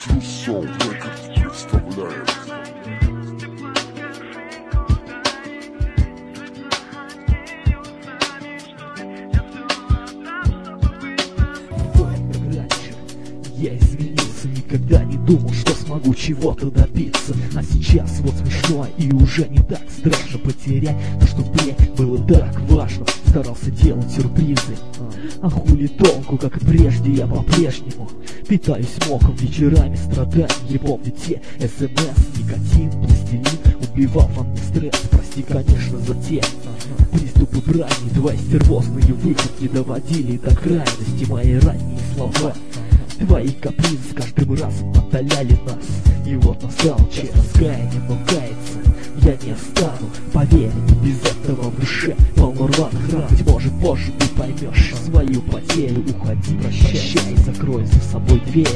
Soul Records представляет. Я изменился, никогда не думал, что смогу чего-то добиться. А сейчас вот смешно и уже не так страшно потерять то, что впредь было так важно. Старался делать сюрпризы, а хули толку, как и прежде, я по-прежнему питаюсь мохом, вечерами страданий. Не помню те СМС, никотин, пластилин убивал во мне стресс. Прости, конечно, за те приступы брани, твои стервозные выходки доводили до крайности мои ранние слова. Твои капризы с каждым разом отдаляли нас. И вот настал час раскаяния, но каяться я не стану. Поверь, без этого в душе полно рваных ран. Быть может, позже ты поймешь свою потерю. Уходи, прощай, закрой за собой двери.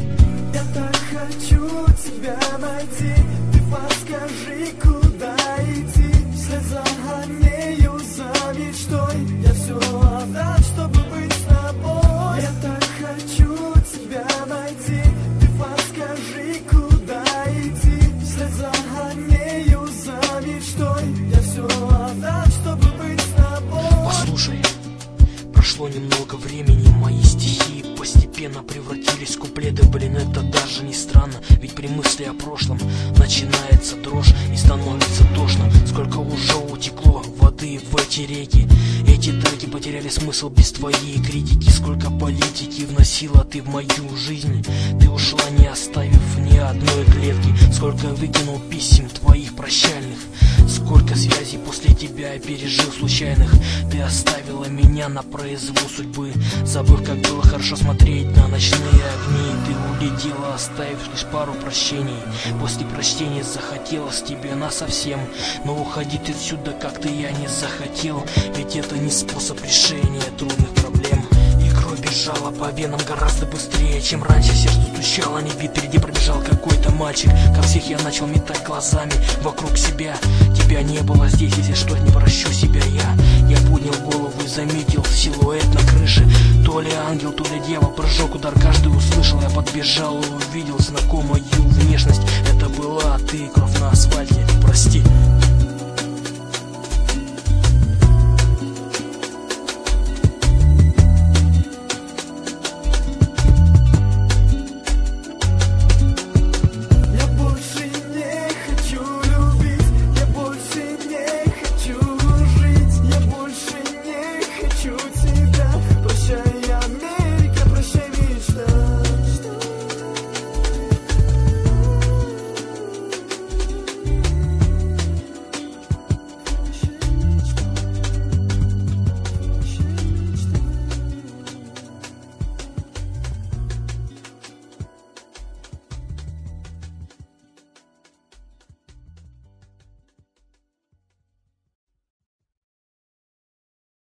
Я так хочу тебя найти. Ты подскажи, куда идти. Вслед за нею, за мечтой. Я все отдам, чтобы быть с тобой. Я так хочу тебя найти. Ты подскажи, куда идти. Вслед за нею, за мечтой. Я все отдам, чтобы быть с тобой. Послушай, прошло немного времени, мои стихи постепенно превратились в куплеты. Блин, это даже не странно, ведь при мысли о прошлом начинается дрожь и становится тошно. Сколько уже утекло воды в эти реки. Эти треки потеряли смысл без твоей критики. Сколько политики вносила ты в мою жизнь. Ты ушла, не оставив ни одной клетки. Сколько выкинул писем твоих прощальных. Сколько связей после тебя я пережил случайных. Ты оставила меня на произвол судьбы, забыв, как было хорошо смотреть на ночные огни. Ты улетела, оставив лишь пару прощений. После прощения захотелось тебе насовсем. Но уходить отсюда как-то я не захотел. Ведь это не способ решения трудных проблем. И кровь бежала по венам гораздо быстрее, чем раньше. Сердце стучало, не вид, впереди пробежал какой-то мальчик. Как всех я начал метать глазами вокруг себя. Тебя не было здесь, если что, не прощу себя я. Я поднял голову и заметил силуэт на крыше. То ли ангел, то ли дьявол, прыжок, удар каждый услышал. Я подбежал и увидел знакомую внешность. Это была ты, кровь на асфальте, прости.